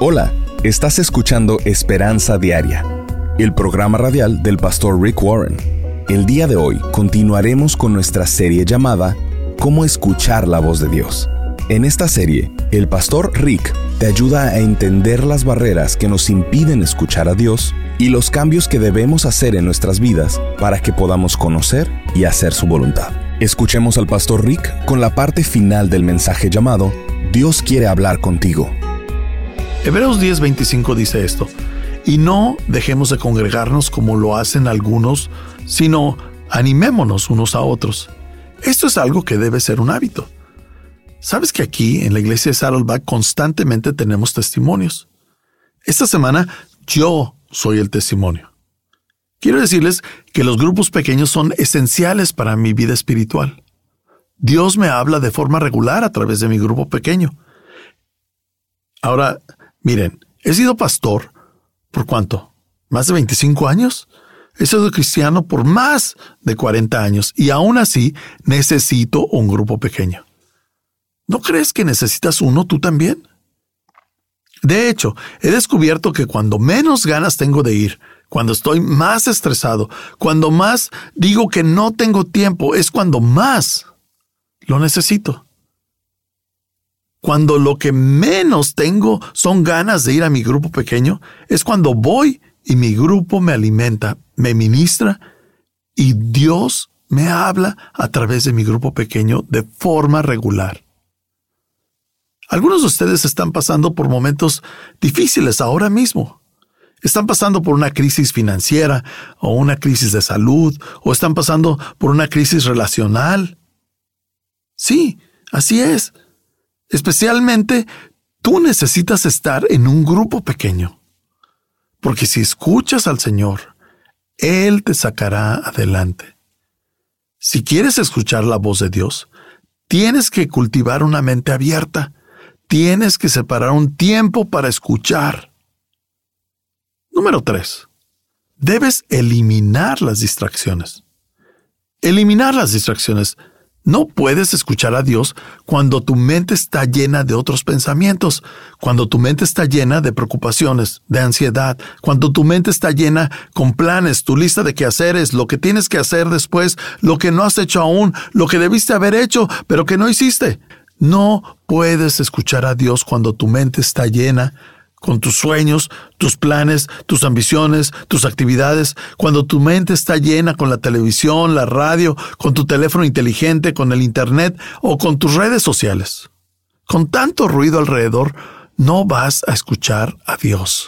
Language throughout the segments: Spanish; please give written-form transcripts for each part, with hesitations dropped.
Hola, estás escuchando Esperanza Diaria, el programa radial del pastor Rick Warren. El día de hoy continuaremos con nuestra serie llamada ¿Cómo escuchar la voz de Dios? En esta serie, el pastor Rick te ayuda a entender las barreras que nos impiden escuchar a Dios y los cambios que debemos hacer en nuestras vidas para que podamos conocer y hacer su voluntad. Escuchemos al pastor Rick con la parte final del mensaje llamado Dios quiere hablar contigo. Hebreos 10:25 dice esto: y no dejemos de congregarnos como lo hacen algunos, sino animémonos unos a otros. Esto es algo que debe ser un hábito. ¿Sabes que aquí en la iglesia de Saddleback constantemente tenemos testimonios? Esta semana yo soy el testimonio. Quiero decirles que los grupos pequeños son esenciales para mi vida espiritual. Dios me habla de forma regular a través de mi grupo pequeño. Ahora, miren, he sido pastor ¿por cuánto? ¿Más de 25 años? He sido cristiano por más de 40 años y aún así necesito un grupo pequeño. ¿No crees que necesitas uno tú también? De hecho, he descubierto que cuando menos ganas tengo de ir, cuando estoy más estresado, cuando más digo que no tengo tiempo, es cuando más lo necesito. Cuando lo que menos tengo son ganas de ir a mi grupo pequeño, es cuando voy y mi grupo me alimenta, me ministra y Dios me habla a través de mi grupo pequeño de forma regular. Algunos de ustedes están pasando por momentos difíciles ahora mismo. Están pasando por una crisis financiera o una crisis de salud o están pasando por una crisis relacional. Sí, así es. Especialmente, tú necesitas estar en un grupo pequeño. Porque si escuchas al Señor, Él te sacará adelante. Si quieres escuchar la voz de Dios, tienes que cultivar una mente abierta. Tienes que separar un tiempo para escuchar. Número 3. Debes eliminar las distracciones. Eliminar las distracciones. No puedes escuchar a Dios cuando tu mente está llena de otros pensamientos, cuando tu mente está llena de preocupaciones, de ansiedad, cuando tu mente está llena con planes, tu lista de quehaceres, lo que tienes que hacer después, lo que no has hecho aún, lo que debiste haber hecho, pero que no hiciste. No puedes escuchar a Dios cuando tu mente está llena con tus sueños, tus planes, tus ambiciones, tus actividades, cuando tu mente está llena con la televisión, la radio, con tu teléfono inteligente, con el internet o con tus redes sociales. Con tanto ruido alrededor, no vas a escuchar a Dios.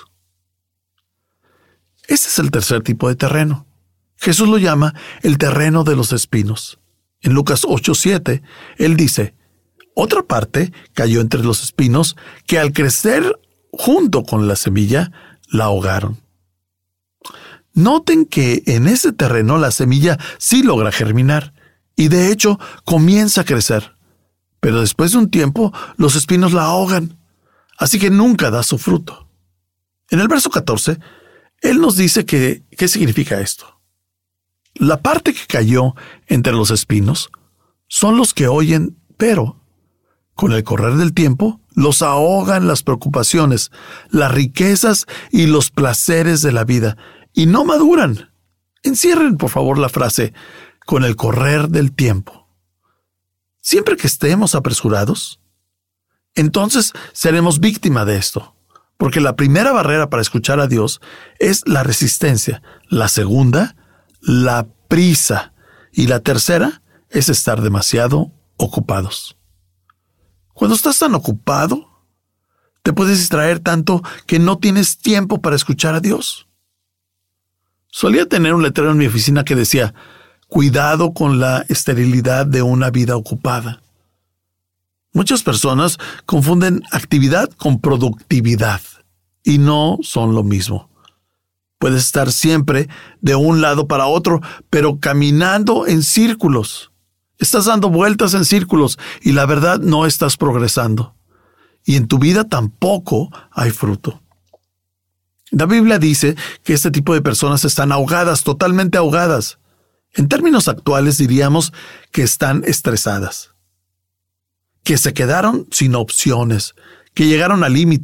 Este es el tercer tipo de terreno. Jesús lo llama el terreno de los espinos. En Lucas 8:7, Él dice: otra parte cayó entre los espinos que al crecer junto con la semilla, la ahogaron. Noten que en ese terreno la semilla sí logra germinar y de hecho comienza a crecer. Pero después de un tiempo, los espinos la ahogan, así que nunca da su fruto. En el verso 14, Él nos dice ¿qué significa esto? La parte que cayó entre los espinos son los que oyen, pero con el correr del tiempo, los ahogan las preocupaciones, las riquezas y los placeres de la vida, y no maduran. Encierren, por favor, la frase, con el correr del tiempo. Siempre que estemos apresurados, entonces seremos víctima de esto, porque la primera barrera para escuchar a Dios es la resistencia, la segunda, la prisa, y la tercera es estar demasiado ocupados. Cuando estás tan ocupado, te puedes distraer tanto que no tienes tiempo para escuchar a Dios. Solía tener un letrero en mi oficina que decía: cuidado con la esterilidad de una vida ocupada. Muchas personas confunden actividad con productividad y no son lo mismo. Puedes estar siempre de un lado para otro, pero caminando en círculos. Estás dando vueltas en círculos y la verdad no estás progresando. Y en tu vida tampoco hay fruto. La Biblia dice que este tipo de personas están ahogadas, totalmente ahogadas. En términos actuales diríamos que están estresadas. Que se quedaron sin opciones, que llegaron al límite,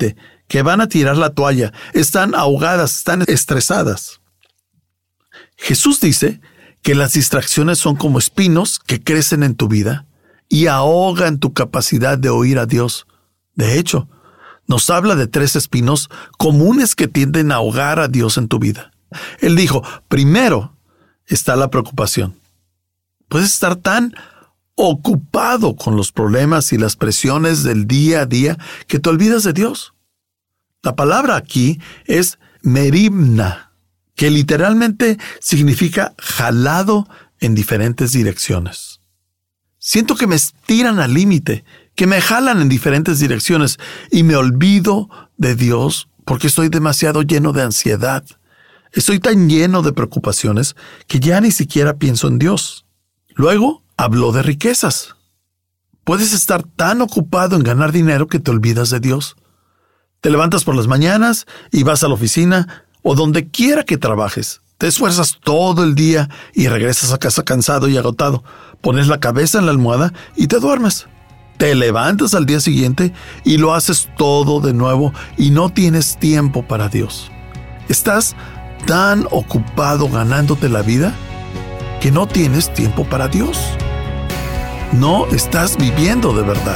que van a tirar la toalla, están ahogadas, están estresadas. Jesús dice que las distracciones son como espinos que crecen en tu vida y ahogan tu capacidad de oír a Dios. De hecho, nos habla de 3 espinos comunes que tienden a ahogar a Dios en tu vida. Él dijo, primero está la preocupación. Puedes estar tan ocupado con los problemas y las presiones del día a día que te olvidas de Dios. La palabra aquí es merimna, que literalmente significa jalado en diferentes direcciones. Siento que me estiran al límite, que me jalan en diferentes direcciones y me olvido de Dios porque estoy demasiado lleno de ansiedad. Estoy tan lleno de preocupaciones que ya ni siquiera pienso en Dios. Luego habló de riquezas. Puedes estar tan ocupado en ganar dinero que te olvidas de Dios. Te levantas por las mañanas y vas a la oficina o donde quiera que trabajes. Te esfuerzas todo el día y regresas a casa cansado y agotado. Pones la cabeza en la almohada y te duermes. Te levantas al día siguiente y lo haces todo de nuevo y no tienes tiempo para Dios. Estás tan ocupado ganándote la vida que no tienes tiempo para Dios. No estás viviendo de verdad.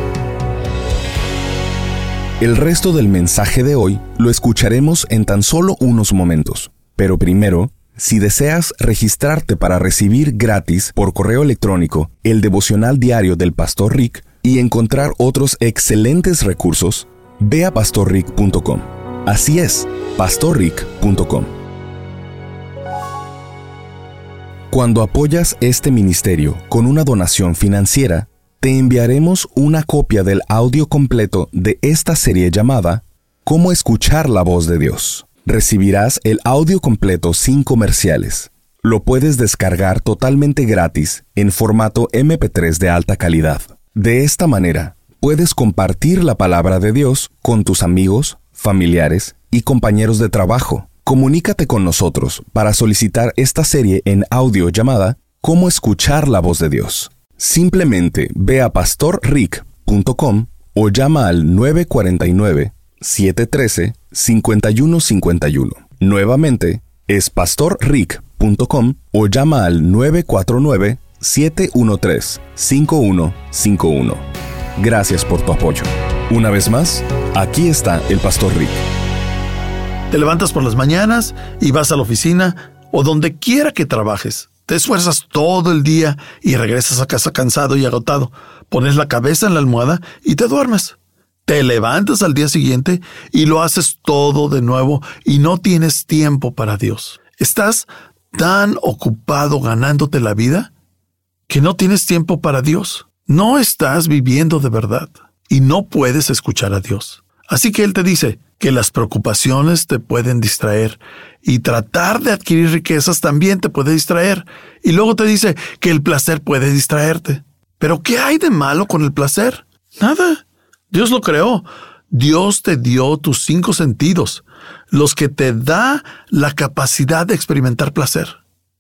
El resto del mensaje de hoy lo escucharemos en tan solo unos momentos. Pero primero, si deseas registrarte para recibir gratis por correo electrónico el devocional diario del Pastor Rick y encontrar otros excelentes recursos, ve a pastorrick.com. Así es, pastorrick.com. Cuando apoyas este ministerio con una donación financiera, te enviaremos una copia del audio completo de esta serie llamada ¿Cómo escuchar la voz de Dios? Recibirás el audio completo sin comerciales. Lo puedes descargar totalmente gratis en formato MP3 de alta calidad. De esta manera, puedes compartir la palabra de Dios con tus amigos, familiares y compañeros de trabajo. Comunícate con nosotros para solicitar esta serie en audio llamada ¿Cómo escuchar la voz de Dios? Simplemente ve a pastorrick.com o llama al 949-713-5151. Nuevamente, es pastorrick.com o llama al 949-713-5151. Gracias por tu apoyo. Una vez más, aquí está el Pastor Rick. Te levantas por las mañanas y vas a la oficina o donde quiera que trabajes. Te esfuerzas todo el día y regresas a casa cansado y agotado. Pones la cabeza en la almohada y te duermes. Te levantas al día siguiente y lo haces todo de nuevo y no tienes tiempo para Dios. Estás tan ocupado ganándote la vida que no tienes tiempo para Dios. No estás viviendo de verdad y no puedes escuchar a Dios. Así que Él te dice que las preocupaciones te pueden distraer y tratar de adquirir riquezas también te puede distraer. Y luego te dice que el placer puede distraerte. ¿Pero qué hay de malo con el placer? Nada. Dios lo creó. Dios te dio tus 5 sentidos, los que te da la capacidad de experimentar placer.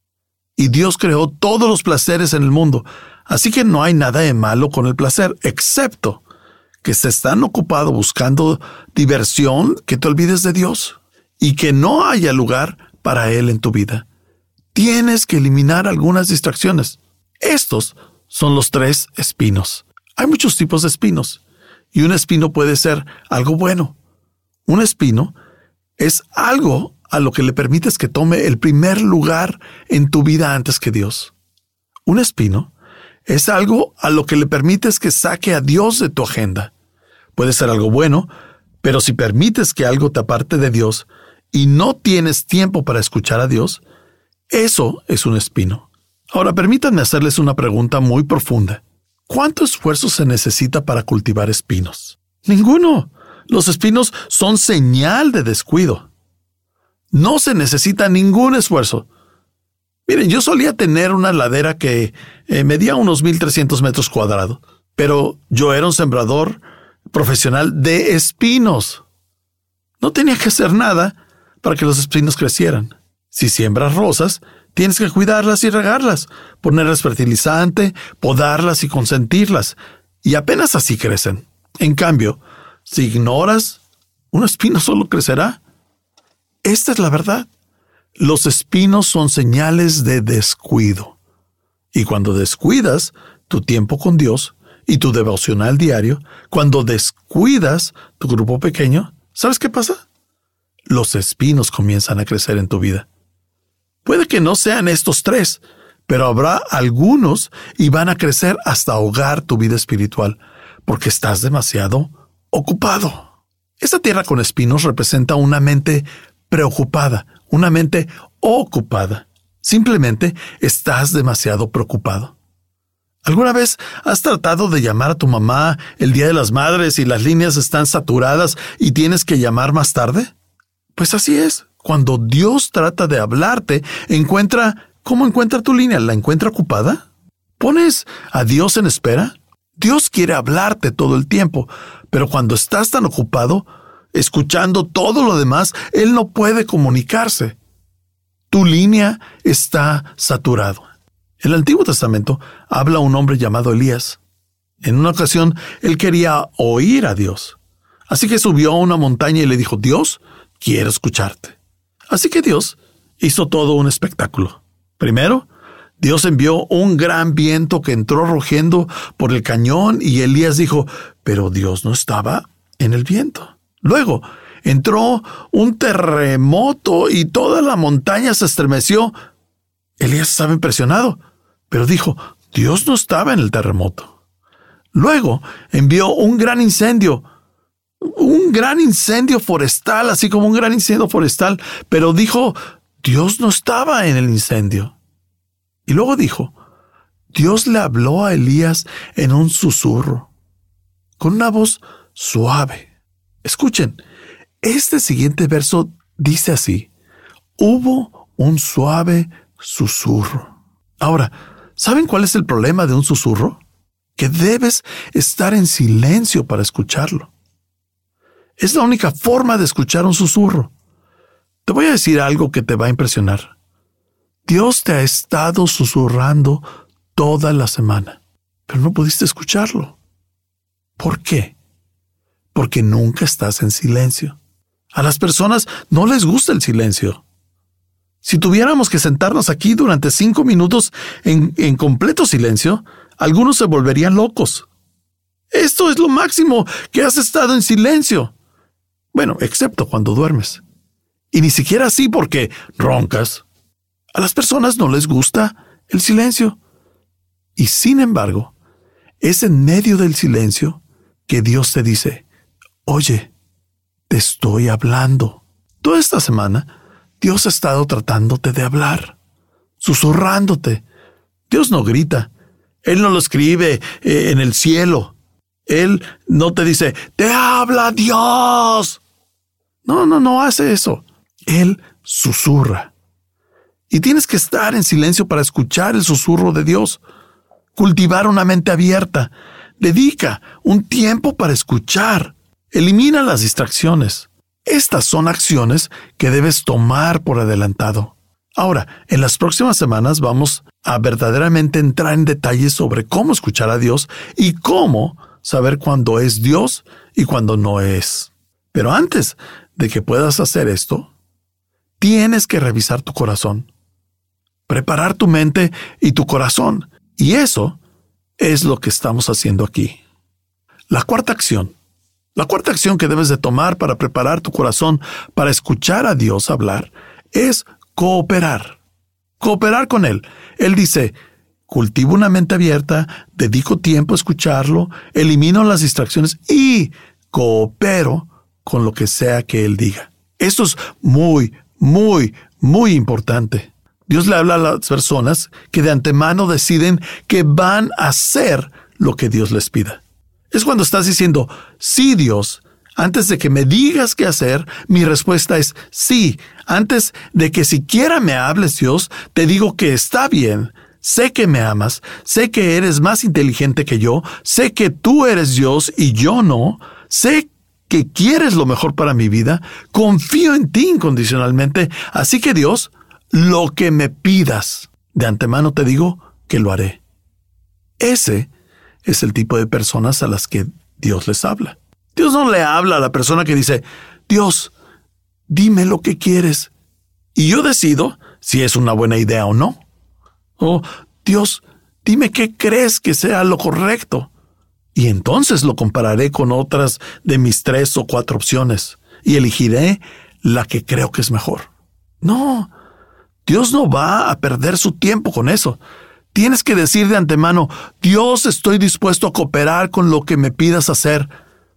Y Dios creó todos los placeres en el mundo. Así que no hay nada de malo con el placer, excepto que estés tan ocupado buscando diversión que te olvides de Dios y que no haya lugar para Él en tu vida. Tienes que eliminar algunas distracciones. Estos son los 3 espinos. Hay muchos tipos de espinos y un espino puede ser algo bueno. Un espino es algo a lo que le permites que tome el primer lugar en tu vida antes que Dios. Un espino es algo a lo que le permites que saque a Dios de tu agenda. Puede ser algo bueno, pero si permites que algo te aparte de Dios y no tienes tiempo para escuchar a Dios, eso es un espino. Ahora, permítanme hacerles una pregunta muy profunda. ¿Cuánto esfuerzo se necesita para cultivar espinos? Ninguno. Los espinos son señal de descuido. No se necesita ningún esfuerzo. Miren, yo solía tener una ladera que medía unos 1,300 metros cuadrados, pero yo era un sembrador profesional de espinos. No tenía que hacer nada para que los espinos crecieran. Si siembras rosas, tienes que cuidarlas y regarlas, ponerles fertilizante, podarlas y consentirlas, y apenas así crecen. En cambio, si ignoras ¿Un espino solo crecerá? Esta es la verdad. Los espinos son señales de descuido. Y cuando descuidas tu tiempo con Dios y tu devocional diario, cuando descuidas tu grupo pequeño, ¿sabes qué pasa? Los espinos comienzan a crecer en tu vida. Puede que no sean estos 3, pero habrá algunos y van a crecer hasta ahogar tu vida espiritual, porque estás demasiado ocupado. Esta tierra con espinos representa una mente preocupada, una mente ocupada. Simplemente estás demasiado preocupado. ¿Alguna vez has tratado de llamar a tu mamá el Día de las Madres y las líneas están saturadas y tienes que llamar más tarde? Pues así es. Cuando Dios trata de hablarte, ¿cómo encuentra tu línea? ¿La encuentra ocupada? ¿Pones a Dios en espera? Dios quiere hablarte todo el tiempo, pero cuando estás tan ocupado, escuchando todo lo demás, Él no puede comunicarse. Tu línea está saturada. En el Antiguo Testamento habla un hombre llamado Elías. En una ocasión, él quería oír a Dios. Así que subió a una montaña y le dijo, Dios, quiero escucharte. Así que Dios hizo todo un espectáculo. Primero, Dios envió un gran viento que entró rugiendo por el cañón y Elías dijo, pero Dios no estaba en el viento. Luego, entró un terremoto y toda la montaña se estremeció. Elías estaba impresionado, pero dijo, Dios no estaba en el terremoto. Luego, envió un gran incendio forestal, así como un gran incendio forestal, pero dijo, Dios no estaba en el incendio. Y luego dijo, Dios le habló a Elías en un susurro, con una voz suave. Escuchen, este siguiente verso dice así, hubo un suave susurro. Ahora, ¿saben cuál es el problema de un susurro? Que debes estar en silencio para escucharlo. Es la única forma de escuchar un susurro. Te voy a decir algo que te va a impresionar. Dios te ha estado susurrando toda la semana, pero no pudiste escucharlo. ¿Por qué? Porque nunca estás en silencio. A las personas no les gusta el silencio. Si tuviéramos que sentarnos aquí durante 5 minutos en completo silencio, algunos se volverían locos. Esto es lo máximo que has estado en silencio. Bueno, excepto cuando duermes. Y ni siquiera así porque roncas. A las personas no les gusta el silencio. Y sin embargo, es en medio del silencio que Dios te dice, oye, te estoy hablando. Toda esta semana, Dios ha estado tratándote de hablar, susurrándote. Dios no grita. Él no lo escribe en el cielo. Él no te dice, ¡te habla Dios! No hace eso. Él susurra. Y tienes que estar en silencio para escuchar el susurro de Dios. Cultivar una mente abierta. Dedica un tiempo para escuchar. Elimina las distracciones. Estas son acciones que debes tomar por adelantado. Ahora, en las próximas semanas vamos a verdaderamente entrar en detalles sobre cómo escuchar a Dios y cómo saber cuándo es Dios y cuándo no es. Pero antes de que puedas hacer esto, tienes que revisar tu corazón, preparar tu mente y tu corazón. Y eso es lo que estamos haciendo aquí. La cuarta acción que debes de tomar para preparar tu corazón para escuchar a Dios hablar es cooperar. Cooperar con Él. Él dice, cultivo una mente abierta, dedico tiempo a escucharlo, elimino las distracciones y coopero con lo que sea que Él diga. Esto es muy, muy, muy importante. Dios le habla a las personas que de antemano deciden que van a hacer lo que Dios les pida. Es cuando estás diciendo, sí, Dios. Antes de que me digas qué hacer, mi respuesta es sí. Antes de que siquiera me hables, Dios, te digo que está bien. Sé que me amas, sé que eres más inteligente que yo, sé que tú eres Dios y yo no, sé que quieres lo mejor para mi vida, confío en ti incondicionalmente, así que Dios, lo que me pidas, de antemano te digo que lo haré. Ese es el tipo de personas a las que Dios les habla. Dios no le habla a la persona que dice, Dios, dime lo que quieres, y yo decido si es una buena idea o no. O, Dios, dime qué crees que sea lo correcto, y entonces lo compararé con otras de mis 3 o 4 opciones, y elegiré la que creo que es mejor. No, Dios no va a perder su tiempo con eso. Tienes que decir de antemano, Dios, estoy dispuesto a cooperar con lo que me pidas hacer.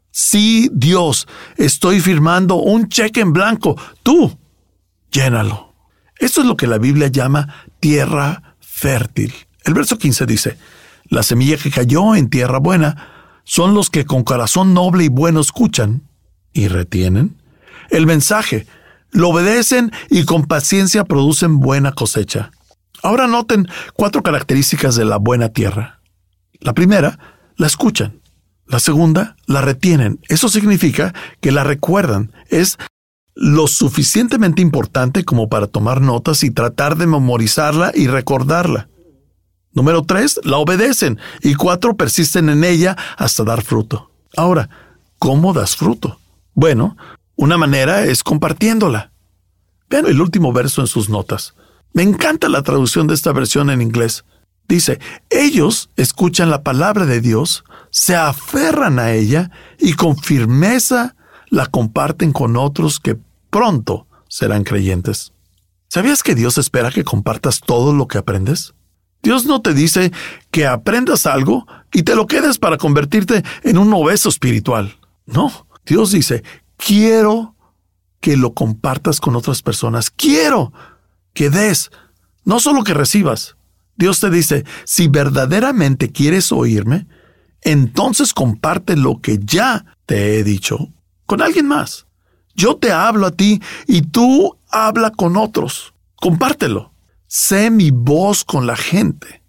Sí, Dios, estoy firmando un cheque en blanco. Tú, llénalo. Esto es lo que la Biblia llama tierra fértil. El verso 15 dice, la semilla que cayó en tierra buena son los que con corazón noble y bueno escuchan y retienen el mensaje, lo obedecen y con paciencia producen buena cosecha. Ahora noten 4 características de la buena tierra. La primera, la escuchan. La segunda, la retienen. Eso significa que la recuerdan. Es lo suficientemente importante como para tomar notas y tratar de memorizarla y recordarla. Número 3, la obedecen. Y 4, persisten en ella hasta dar fruto. Ahora, ¿cómo das fruto? Bueno, una manera es compartiéndola. Vean el último verso en sus notas. Me encanta la traducción de esta versión en inglés. Dice, ellos escuchan la palabra de Dios, se aferran a ella y con firmeza la comparten con otros que pronto serán creyentes. ¿Sabías que Dios espera que compartas todo lo que aprendes? Dios no te dice que aprendas algo y te lo quedes para convertirte en un obeso espiritual. No, Dios dice, quiero que lo compartas con otras personas. Quiero que des, no solo que recibas. Dios te dice, si verdaderamente quieres oírme, entonces comparte lo que ya te he dicho con alguien más. Yo te hablo a ti y tú habla con otros. Compártelo. Sé mi voz con la gente.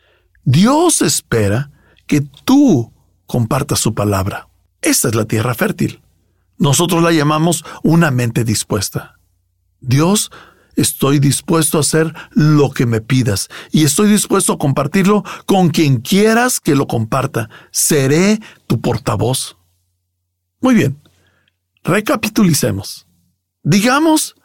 Dios espera que tú compartas su palabra. Esta es la tierra fértil. Nosotros la llamamos una mente dispuesta. Dios, estoy dispuesto a hacer lo que me pidas y estoy dispuesto a compartirlo con quien quieras que lo comparta. Seré tu portavoz. Muy bien, recapitulicemos. Digamos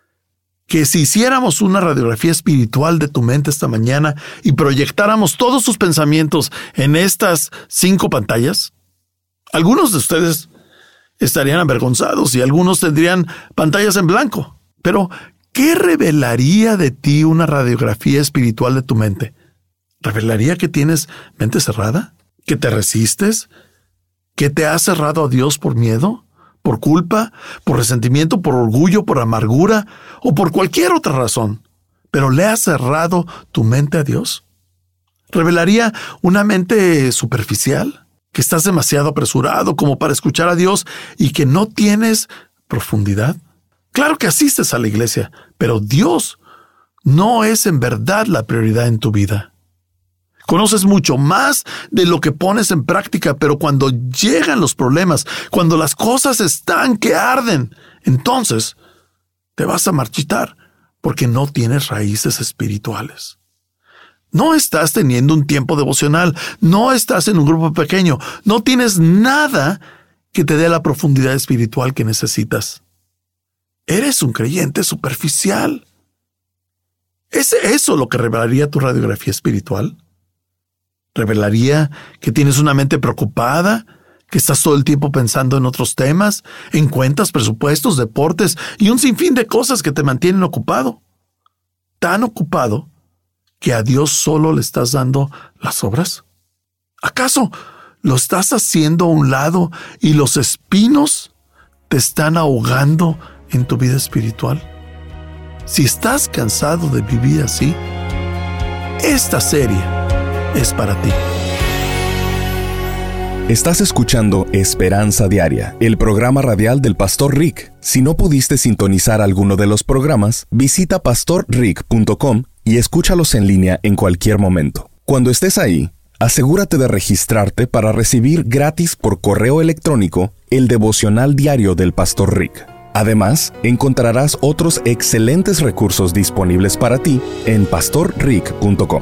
que si hiciéramos una radiografía espiritual de tu mente esta mañana y proyectáramos todos tus pensamientos en estas 5 pantallas, algunos de ustedes estarían avergonzados y algunos tendrían pantallas en blanco. Pero, ¿qué revelaría de ti una radiografía espiritual de tu mente? ¿Revelaría que tienes mente cerrada? ¿Que te resistes? ¿Que te has cerrado a Dios por miedo? ¿Por culpa? ¿Por resentimiento? ¿Por orgullo? ¿Por amargura? ¿O por cualquier otra razón? ¿Pero le has cerrado tu mente a Dios? ¿Revelaría una mente superficial? ¿Que estás demasiado apresurado como para escuchar a Dios y que no tienes profundidad? Claro que asistes a la iglesia, pero Dios no es en verdad la prioridad en tu vida. Conoces mucho más de lo que pones en práctica, pero cuando llegan los problemas, cuando las cosas están que arden, entonces te vas a marchitar porque no tienes raíces espirituales. No estás teniendo un tiempo devocional, no estás en un grupo pequeño, no tienes nada que te dé la profundidad espiritual que necesitas. Eres un creyente superficial. ¿Es eso lo que revelaría tu radiografía espiritual? ¿Revelaría que tienes una mente preocupada, que estás todo el tiempo pensando en otros temas, en cuentas, presupuestos, deportes y un sinfín de cosas que te mantienen ocupado? Tan ocupado que a Dios solo le estás dando las obras. ¿Acaso lo estás haciendo a un lado y los espinos te están ahogando en tu vida espiritual? Si estás cansado de vivir así, esta serie es para ti. Estás escuchando Esperanza Diaria, el programa radial del Pastor Rick. Si no pudiste sintonizar alguno de los programas, visita pastorrick.com y escúchalos en línea en cualquier momento. Cuando estés ahí, asegúrate de registrarte para recibir gratis por correo electrónico el devocional diario del Pastor Rick. Además, encontrarás otros excelentes recursos disponibles para ti en pastorrick.com.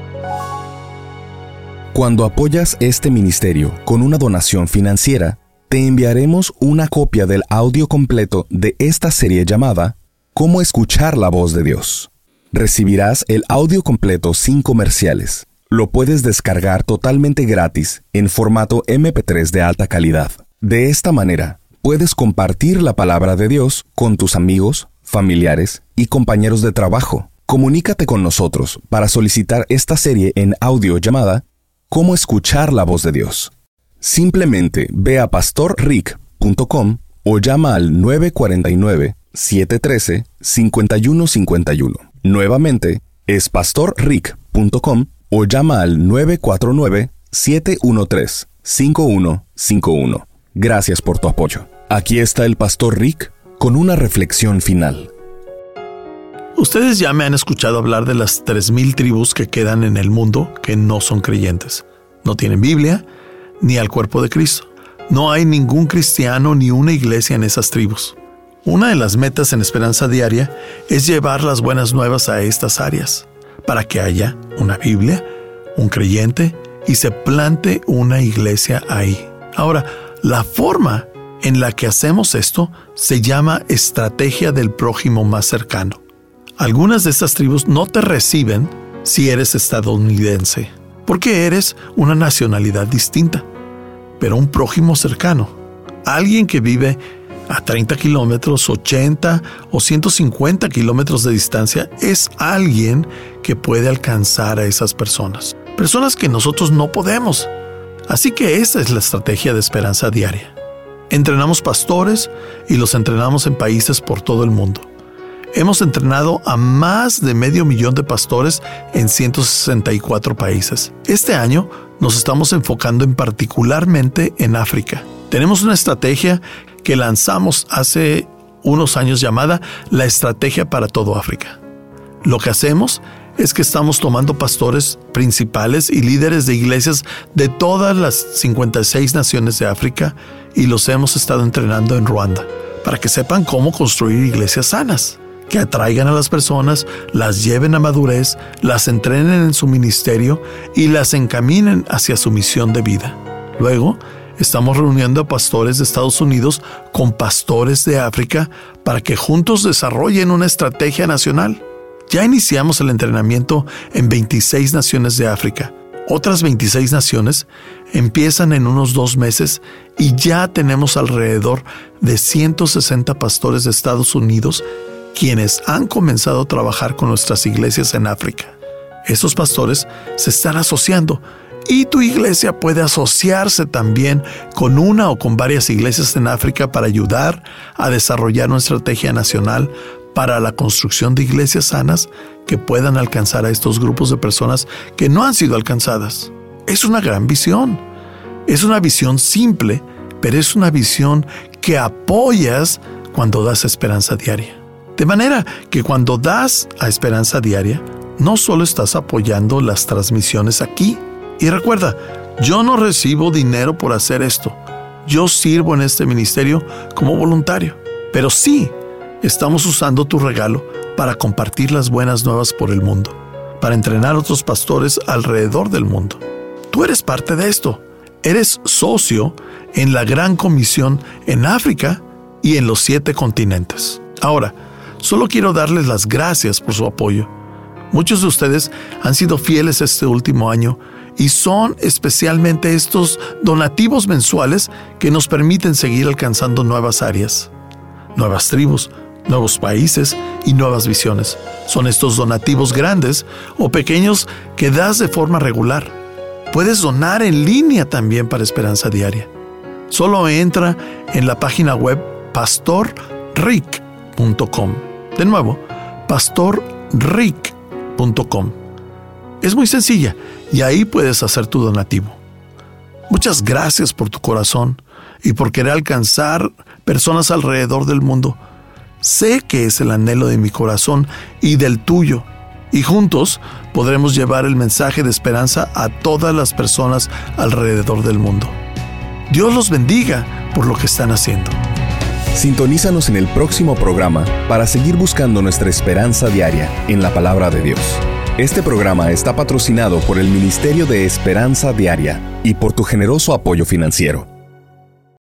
Cuando apoyas este ministerio con una donación financiera, te te enviaremos una copia del audio completo de esta serie llamada Cómo escuchar la voz de Dios. Recibirás el audio completo sin comerciales. Lo puedes descargar totalmente gratis en formato MP3 de alta calidad. De esta manera, puedes compartir la palabra de Dios con tus amigos, familiares y compañeros de trabajo. Comunícate con nosotros para solicitar esta serie en audio llamada Cómo escuchar la voz de Dios. Simplemente ve a pastorrick.com o llama al 949-713-5151. Nuevamente, es pastorrick.com o llama al 949-713-5151. Gracias por tu apoyo. Aquí está el Pastor Rick con una reflexión final. Ustedes ya me han escuchado hablar de las 3,000 tribus que quedan en el mundo que no son creyentes. No tienen Biblia ni al cuerpo de Cristo. No hay ningún cristiano ni una iglesia en esas tribus. Una de las metas en Esperanza Diaria es llevar las buenas nuevas a estas áreas, para que haya una Biblia, un creyente y se plante una iglesia ahí. Ahora, la forma en la que hacemos esto se llama estrategia del prójimo más cercano. Algunas de estas tribus no te reciben si eres estadounidense, porque eres una nacionalidad distinta. Pero un prójimo cercano, alguien que vive a 30 kilómetros, 80 o 150 kilómetros de distancia, es alguien que puede alcanzar a esas personas. Personas que nosotros no podemos. Así que esa es la estrategia de Esperanza Diaria. Entrenamos pastores y los entrenamos en países por todo el mundo. Hemos entrenado a más de 500,000 de pastores en 164 países. Este año nos estamos enfocando particularmente en África. Tenemos una estrategia que lanzamos hace unos años llamada la Estrategia para todo África. Lo que hacemos es que estamos tomando pastores principales y líderes de iglesias de todas las 56 naciones de África y los hemos estado entrenando en Ruanda para que sepan cómo construir iglesias sanas, que atraigan a las personas, las lleven a madurez, las entrenen en su ministerio y las encaminen hacia su misión de vida. Luego, estamos reuniendo a pastores de Estados Unidos con pastores de África para que juntos desarrollen una estrategia nacional. Ya iniciamos el entrenamiento en 26 naciones de África. Otras 26 naciones empiezan en unos 2 meses y ya tenemos alrededor de 160 pastores de Estados Unidos quienes han comenzado a trabajar con nuestras iglesias en África. Estos pastores se están asociando y tu iglesia puede asociarse también con una o con varias iglesias en África para ayudar a desarrollar una estrategia nacional para la construcción de iglesias sanas que puedan alcanzar a estos grupos de personas que no han sido alcanzadas. Es una gran visión. Es una visión simple, pero es una visión que apoyas cuando das Esperanza Diaria. De manera que cuando das a Esperanza Diaria, no solo estás apoyando las transmisiones aquí. Y recuerda, yo no recibo dinero por hacer esto. Yo sirvo en este ministerio como voluntario. Pero sí, estamos usando tu regalo para compartir las buenas nuevas por el mundo, para entrenar a otros pastores alrededor del mundo. Tú eres parte de esto. Eres socio en la Gran Comisión en África y en los 7 continentes. Ahora, solo quiero darles las gracias por su apoyo. Muchos de ustedes han sido fieles este último año y son especialmente estos donativos mensuales que nos permiten seguir alcanzando nuevas áreas, nuevas tribus, nuevos países y nuevas visiones. Son estos donativos grandes o pequeños que das de forma regular. Puedes donar en línea también para Esperanza Diaria. Solo entra en la página web pastorrick.com. De nuevo, pastorrick.com. Es muy sencilla y ahí puedes hacer tu donativo. Muchas gracias por tu corazón y por querer alcanzar personas alrededor del mundo. Sé que es el anhelo de mi corazón y del tuyo, y juntos podremos llevar el mensaje de esperanza a todas las personas alrededor del mundo. Dios los bendiga por lo que están haciendo. Sintonízanos en el próximo programa para seguir buscando nuestra esperanza diaria en la palabra de Dios. Este programa está patrocinado por el Ministerio de Esperanza Diaria y por tu generoso apoyo financiero.